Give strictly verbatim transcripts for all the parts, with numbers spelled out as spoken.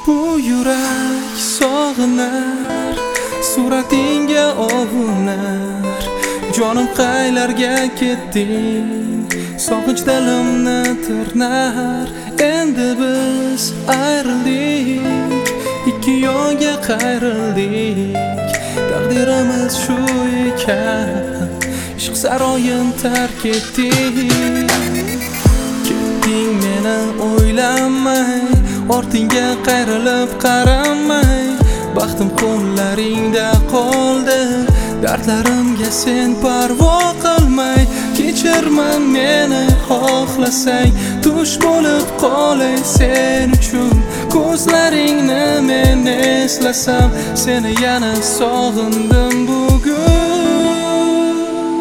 Bu yurak sog'inar, suratingga ovunar. Jonim qaylarga ketding, sog'inch dilimni tirnar. Endi biz ayrildik, ikki yo'lga qayrildik. Taqdirimiz shu ekan, ishq saroyin tark etdik. Ketding meni o'ylamay, ortingga qayrilib qaramay. Baxtim qo'llaringda qoldi, dardlarimga sen parvo qilmay. Kechirma meni xohlasang, tush bo'lib qolay sen uchun. Ko'zlaringni men eslasam, seni yana sog'indim bugun.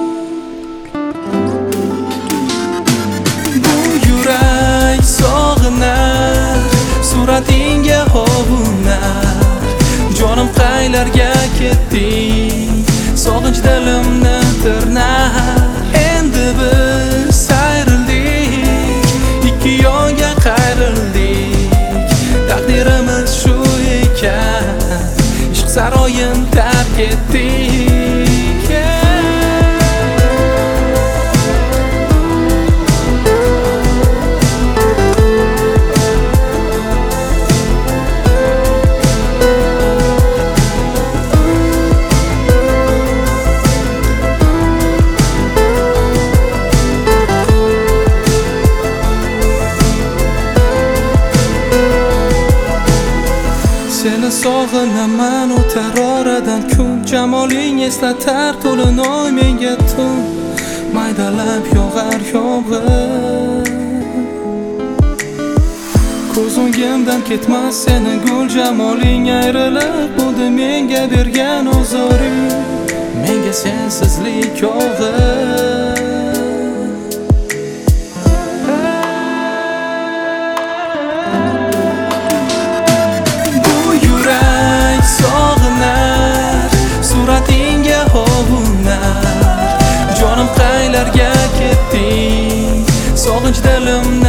Bu yurak sog'inar, suratingga ovunar. Jonim qaylarga ketding, sog'inch dilimni tirnar. Endi biz ayrildik, ikki yo'lga qayrildik. Taqdirimiz shu ekan, ishq saroyin tark etdik. Seni sog'inaman o'tar oradan kun. Jamoling eslatar to'lin oy menga tun. Maydalab yog'ar yomg'ir, ko'z o'ngimdan ketmas seni gul. Jamoling ayrilib bo'ldi menga bergan ozoring. Menga sensizlik og'ir. Sog'inar, suratingga ovunar. Jonim qaylarga ketding, sog'inch dilimni